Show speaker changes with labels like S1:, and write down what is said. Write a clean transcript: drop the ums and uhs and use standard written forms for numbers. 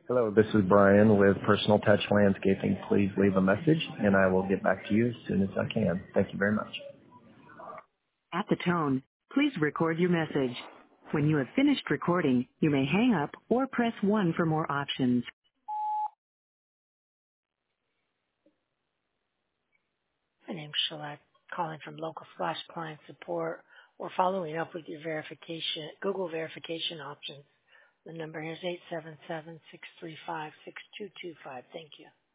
S1: Hello, this is Brian with Personal Touch Landscaping. Please leave a message, and I will get back to you as soon as I can. Thank you very much.
S2: At the tone, please record your message. When you have finished recording, you may hang up or press 1 for more options.
S3: My name's Shalette, calling from local slash client support or following up with your verification, Google verification options. The number here is 877-635-6225. Thank you.